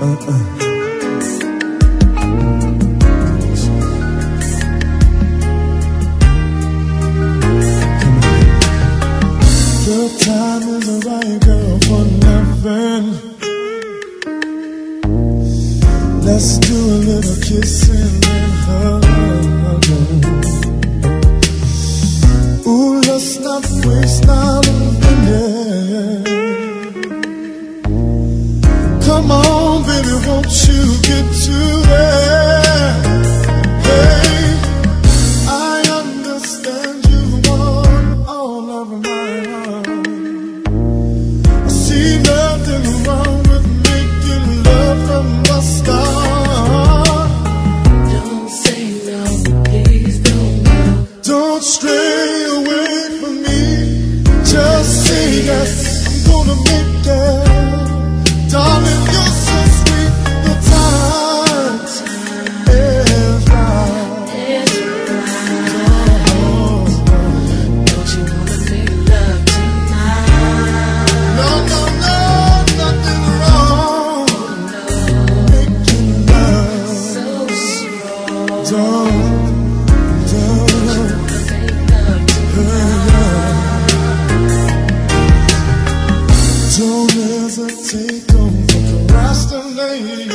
The time is the right, girl, for nothing. Let's do a little kissing and hugging. Ooh, let's not waste now a minute. Come on, baby, won't you get to it? Hey, I understand you want all of my heart. I see nothing wrong with making love from the start. Don't say no, please don't go. Don't stray away from me. Just say yes, I'm gonna make it. Darling, you're so sweet. The time is right. Don't you wanna make love tonight? No, no, no, nothing wrong. Making love. So slow. Don't. Make love tonight. Don't hesitate, don't procrastinate.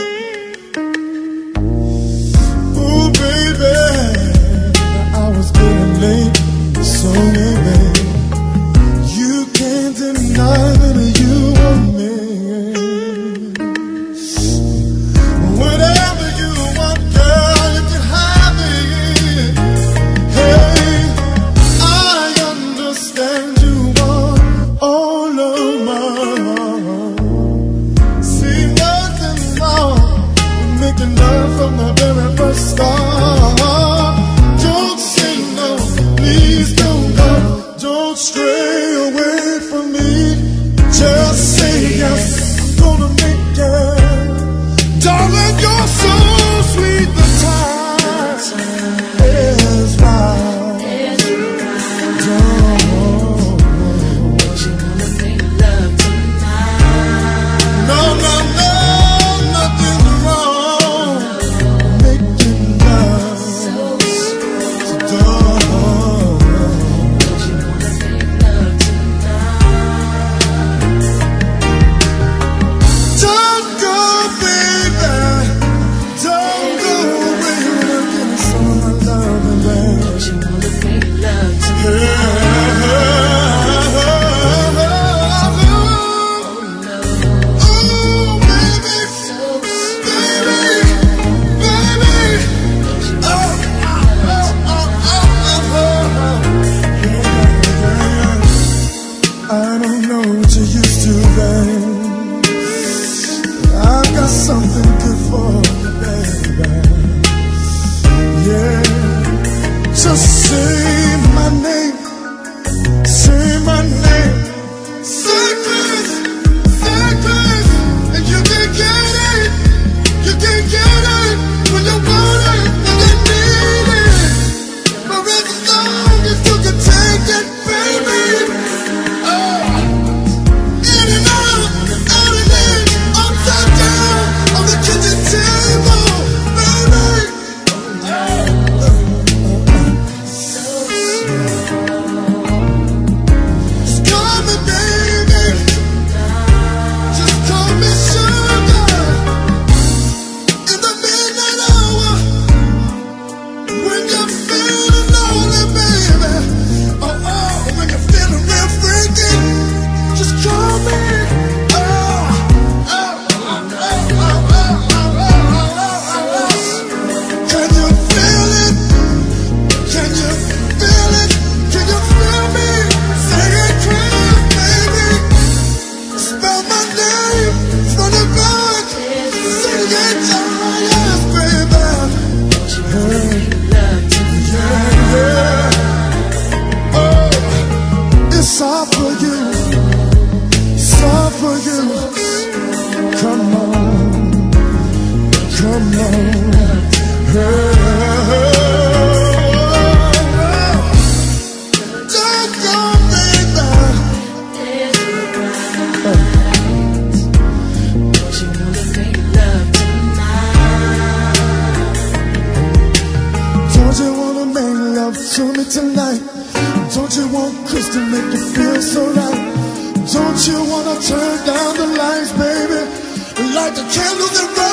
Ooh, baby, I was getting late, so baby, you can't deny that you want me. Whatever you want, girl, you can have it. Hey, I understand you want all of my heart. See nothing wrong tonight? Don't you want Chris to make you feel so right? Don't you wanna turn down the lights, baby? Light the candles and run.